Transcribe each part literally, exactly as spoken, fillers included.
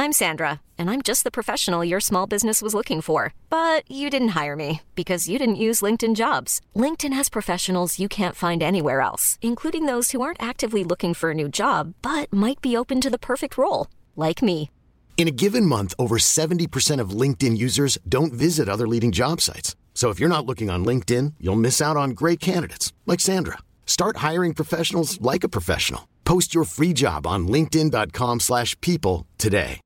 I'm Sandra, and I'm just the professional your small business was looking for. But you didn't hire me because you didn't use LinkedIn Jobs. LinkedIn has professionals you can't find anywhere else, including those who aren't actively looking for a new job, but might be open to the perfect role, like me. In a given month, over seventy percent of LinkedIn users don't visit other leading job sites. So if you're not looking on LinkedIn, you'll miss out on great candidates like Sandra. Start hiring professionals like a professional. Post your free job on linkedin.com slash people today.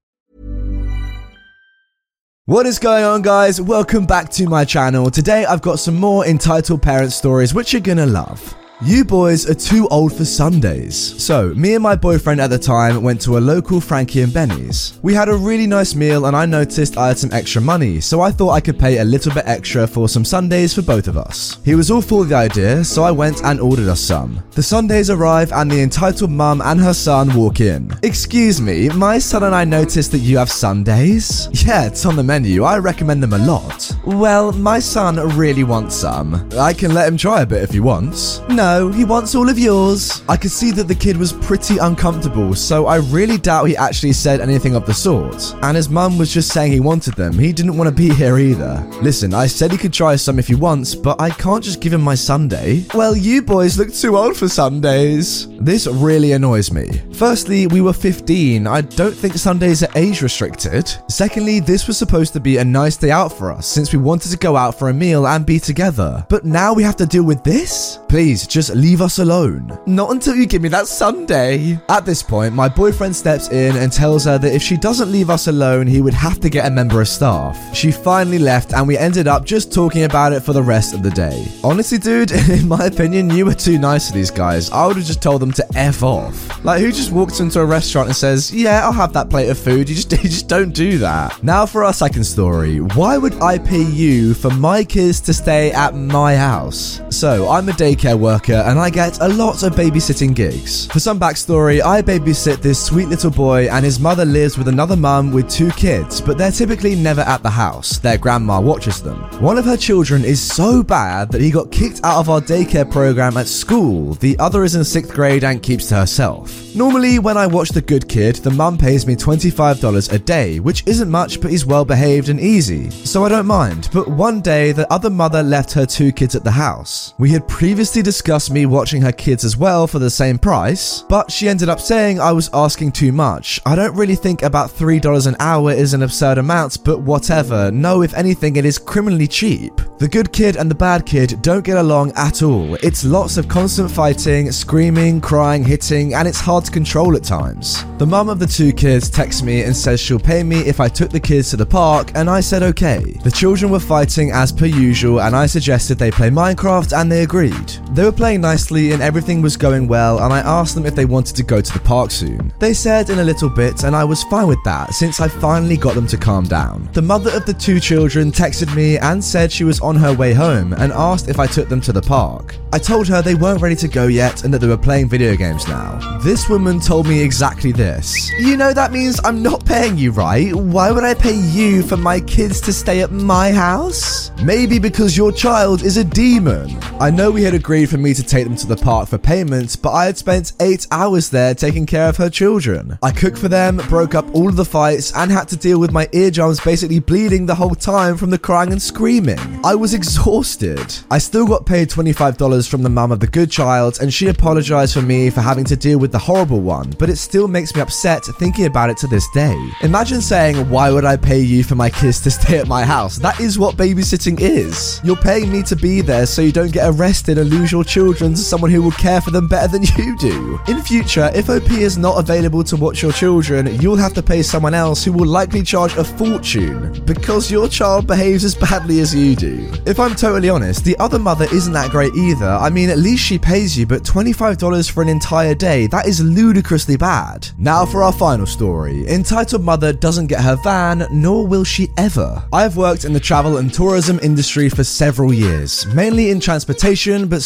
What is going on, guys? Welcome back to my channel. Today I've got some more entitled parent stories which you're gonna love. You boys are too old for Sundays. So, me and my boyfriend at the time went to a local Frankie and Benny's. We had a really nice meal and I noticed I had some extra money, so I thought I could pay a little bit extra for some sundaes for both of us. He was all for the idea, so I went and ordered us some. The sundaes arrive and the entitled mum and her son walk in. Excuse me, my son and I noticed that you have sundaes? Yeah, it's on the menu. I recommend them a lot. Well, my son really wants some. I can let him try a bit if he wants. No. No, he wants all of yours. I could see that the kid was pretty uncomfortable, so I really doubt he actually said anything of the sort. And his mum was just saying he wanted them. He didn't want to be here either. Listen, I said he could try some if he wants, but I can't just give him my sundae. Well, you boys look too old for sundaes. This really annoys me. Firstly, we were fifteen. I don't think sundaes are age restricted. Secondly, this was supposed to be a nice day out for us since we wanted to go out for a meal and be together. But now we have to deal with this? Please, just Just leave us alone. Not until you give me that sundae. At this point, my boyfriend steps in and tells her that if she doesn't leave us alone, he would have to get a member of staff. She finally left and we ended up just talking about it for the rest of the day. Honestly, dude, in my opinion, you were too nice to these guys. I would have just told them to F off. Like, who just walks into a restaurant and says, yeah, I'll have that plate of food? You just, you just don't do that. Now for our second story. Why would I pay you for my kids to stay at my house? So, I'm a daycare worker and I get a lot of babysitting gigs. For some backstory, I babysit this sweet little boy and his mother lives with another mum with two kids, but they're typically never at the house. Their grandma watches them. One of her children is so bad that he got kicked out of our daycare program at school. The other is in sixth grade and keeps to herself. Normally, when I watch the good kid, the mum pays me twenty-five dollars a day, which isn't much, but he's well behaved and easy, so I don't mind. But one day, the other mother left her two kids at the house. We had previously discussed me watching her kids as well for the same price, but she ended up saying I was asking too much. I don't really think about three dollars an hour is an absurd amount, but whatever. No, if anything, it is criminally cheap. The good kid and the bad kid don't get along at all. It's lots of constant fighting, screaming, crying, hitting, and it's hard to control at times. The mum of the two kids texts me and says she'll pay me if I took the kids to the park, and I said okay. The children were fighting as per usual, and I suggested they play Minecraft, and they agreed. They were playing nicely and everything was going well, and I asked them if they wanted to go to the park soon. They said in a little bit, and I was fine with that since I finally got them to calm down. The mother of the two children texted me and said she was on her way home and asked if I took them to the park. I told her they weren't ready to go yet and that they were playing video games now. This woman told me exactly this. You know, that means I'm not paying you, right? Why would I pay you for my kids to stay at my house? Maybe because your child is a demon. I know we had agreed for me to take them to the park for payment, but I had spent eight hours there taking care of her children. I cooked for them, broke up all of the fights, and had to deal with my eardrums basically bleeding the whole time from the crying and screaming. I was exhausted. I still got paid twenty-five dollars from the mum of the good child, and she apologized for me for having to deal with the horrible one, but it still makes me upset thinking about it to this day. Imagine saying, why would I pay you for my kids to stay at my house? That is what babysitting is. You're paying me to be there so you don't get arrested and lose your children to someone who will care for them better than you do. In future, if O P is not available to watch your children, you'll have to pay someone else who will likely charge a fortune because your child behaves as badly as you do. If I'm totally honest, the other mother isn't that great either. I mean, at least she pays you, but twenty-five dollars for an entire day, that is ludicrously bad. Now for our final story. Entitled mother doesn't get her van, nor will she ever. I've worked in the travel and tourism industry for several years, mainly in transportation, but some hospitals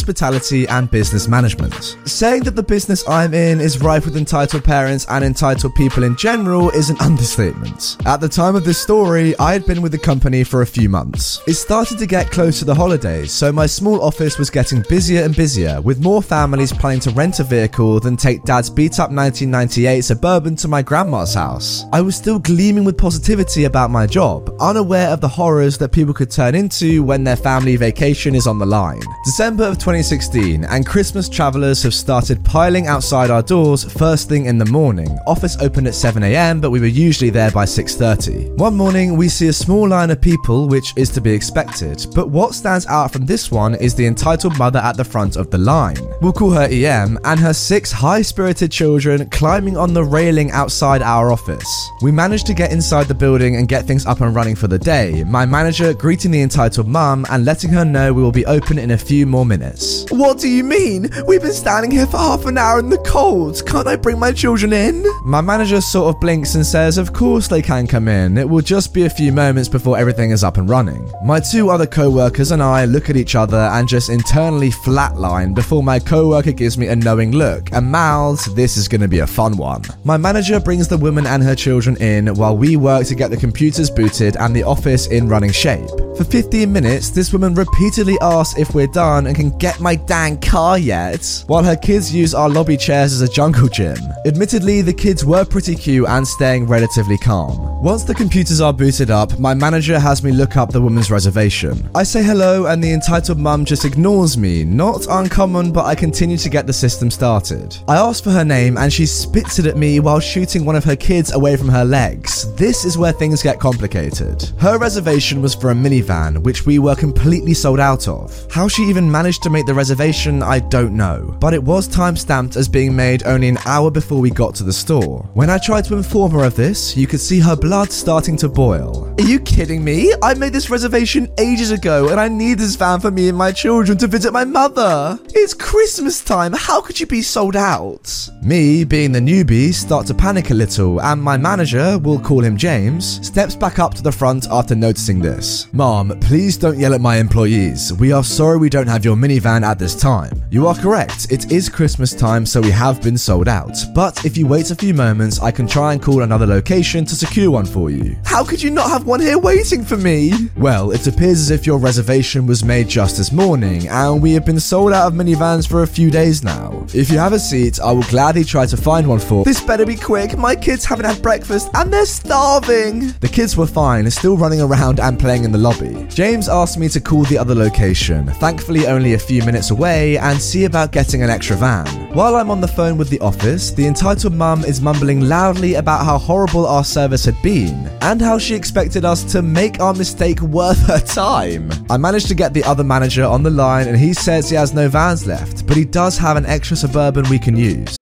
hospitality and business management. Saying that the business I'm in is rife with entitled parents and entitled people in general is an understatement. At the time of this story, I had been with the company for a few months. It started to get close to the holidays, so my small office was getting busier and busier, with more families planning to rent a vehicle than take dad's beat-up nineteen ninety-eight Suburban to my grandma's house. I was still gleaming with positivity about my job, unaware of the horrors that people could turn into when their family vacation is on the line. December of twenty sixteen, and Christmas travelers have started piling outside our doors first thing in the morning. Office opened at seven a.m, but we were usually there by six thirty. One morning, we see a small line of people, which is to be expected, but what stands out from this one is the entitled mother at the front of the line. We'll call her E M, and her six high-spirited children climbing on the railing outside our office. We managed to get inside the building and get things up and running for the day, my manager greeting the entitled mum and letting her know we will be open in a few more minutes. What do you mean? We've been standing here for half an hour in the cold. Can't I bring my children in? My manager sort of blinks and says of course they can come in. It will just be a few moments before everything is up and running. My two other co-workers and I look at each other and just internally flatline before my co-worker gives me a knowing look and mouths, this is going to be a fun one. My manager brings the woman and her children in while we work to get the computers booted and the office in running shape. For fifteen minutes, this woman repeatedly asks if we're done and can get my dang car yet, while her kids use our lobby chairs as a jungle gym. Admittedly, the kids were pretty cute and staying relatively calm. Once the computers are booted up, my manager has me look up the woman's reservation. I say hello and the entitled mum just ignores me, not uncommon, but I continue to get the system started. I ask for her name and she spits it at me while shooting one of her kids away from her legs. This is where things get complicated. Her reservation was for a minivan, which we were completely sold out of. How she even managed to make the reservation, I don't know, but it was time-stamped as being made only an hour before we got to the store. When I tried to inform her of this, you could see her blood starting to boil. Are you kidding me? I made this reservation ages ago and I need this van for me and my children to visit my mother. It's Christmas time, how could you be sold out? Me, being the newbie, start to panic a little and my manager, we'll call him James, steps back up to the front after noticing this. Mom, please don't yell at my employees. We are sorry we don't have your minivan at this time. You are correct, it is Christmas time so we have been sold out. But if you wait a few moments, I can try and call another location to secure one for you. How could you not have one here waiting for me? Well, it appears as if your reservation was made just this morning and we have been sold out of minivans for a few days now. If you have a seat, I will gladly try to find one for- This better be quick, my kids haven't had breakfast and they're starving. The kids were fine, still running around and playing in the lobby. James asked me to call the other location, thankfully only a few minutes away, and see about getting an extra van. While I'm on the phone with the office, the entitled mum is mumbling loudly about how horrible our service had been, and how she expected us to make our mistake worth her time. I managed to get the other manager on the line and he says he has no vans left, but he does have an extra Suburban we can use.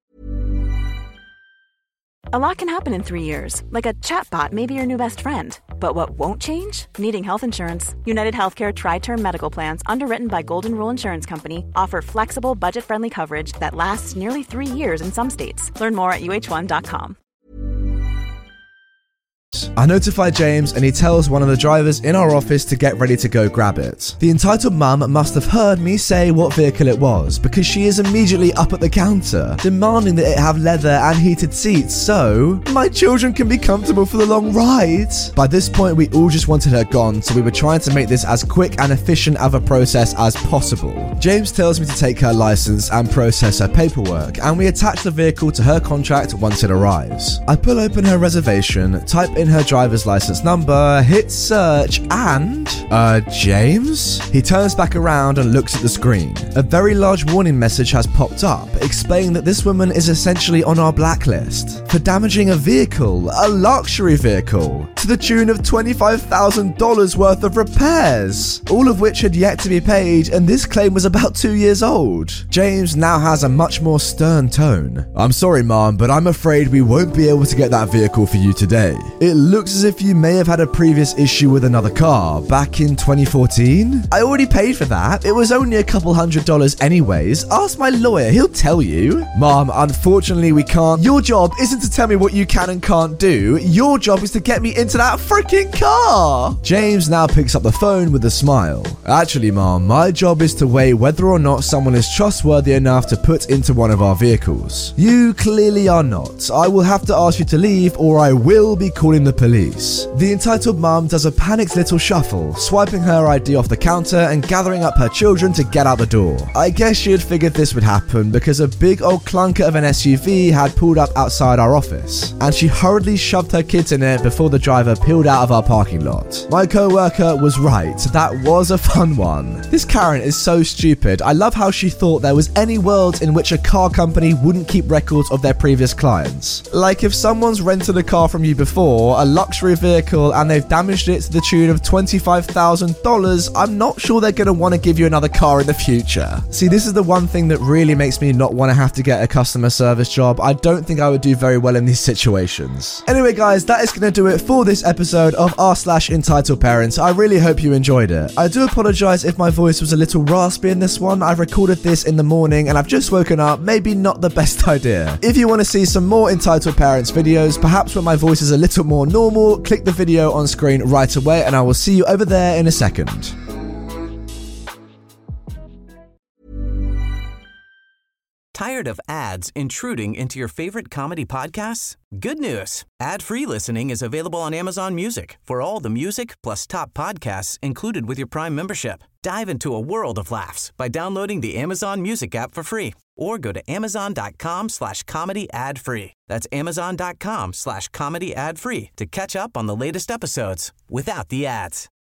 A lot can happen in three years, like a chatbot may be your new best friend. But what won't change? Needing health insurance. United Healthcare Tri-Term Medical Plans, underwritten by Golden Rule Insurance Company, offer flexible, budget-friendly coverage that lasts nearly three years in some states. Learn more at U H one dot com. I notify James and he tells one of the drivers in our office to get ready to go grab it. The entitled mum must have heard me say what vehicle it was because she is immediately up at the counter, demanding that it have leather and heated seats so my children can be comfortable for the long ride. By this point, we all just wanted her gone, so we were trying to make this as quick and efficient of a process as possible. James tells me to take her license and process her paperwork, and we attach the vehicle to her contract once it arrives. I pull open her reservation, type in her driver's license number, hit search, and uh James? He turns back around and looks at the screen. A very large warning message has popped up explaining that this woman is essentially on our blacklist for damaging a vehicle, a luxury vehicle, to the tune of twenty-five thousand dollars worth of repairs, all of which had yet to be paid, and this claim was about two years old. James now has a much more stern tone. I'm sorry, Mom, but I'm afraid we won't be able to get that vehicle for you today. It looks as if you may have had a previous issue with another car back in twenty fourteen. I already paid for that. It was only a couple hundred dollars anyways. Ask my lawyer, he'll tell you. Mom, unfortunately we can't. Your job isn't to tell me what you can and can't do. Your job is to get me into that freaking car. James now picks up the phone with a smile. Actually, Mom, my job is to weigh whether or not someone is trustworthy enough to put into one of our vehicles. You clearly are not. I will have to ask you to leave or I will be calling the police. The entitled mum does a panicked little shuffle, swiping her I D off the counter and gathering up her children to get out the door. I guess she had figured this would happen because a big old clunker of an S U V had pulled up outside our office, and she hurriedly shoved her kids in it before the driver peeled out of our parking lot. My co-worker was right, that was a fun one. This Karen is so stupid. I love how she thought there was any world in which a car company wouldn't keep records of their previous clients. Like if someone's rented a car from you before, a luxury vehicle, and they've damaged it to the tune of twenty-five thousand dollars, I'm not sure they're going to want to give you another car in the future. See, this is the one thing that really makes me not want to have to get a customer service job. I don't think I would do very well in these situations. Anyway guys, that is going to do it for this episode of r slash entitled parents. I really hope you enjoyed it. I do apologize if my voice was a little raspy in this one. I've recorded this in the morning and I've just woken up. Maybe not the best idea. If you want to see some more entitled parents videos, perhaps when my voice is a little more normal, click the video on screen right away and I will see you over there in a second. Tired of ads intruding into your favorite comedy podcasts? Good news. Ad-free listening is available on Amazon Music for all the music plus top podcasts included with your Prime membership. Dive into a world of laughs by downloading the Amazon Music app for free or go to amazon.com slash comedy ad free. That's amazon.com slash comedy ad free to catch up on the latest episodes without the ads.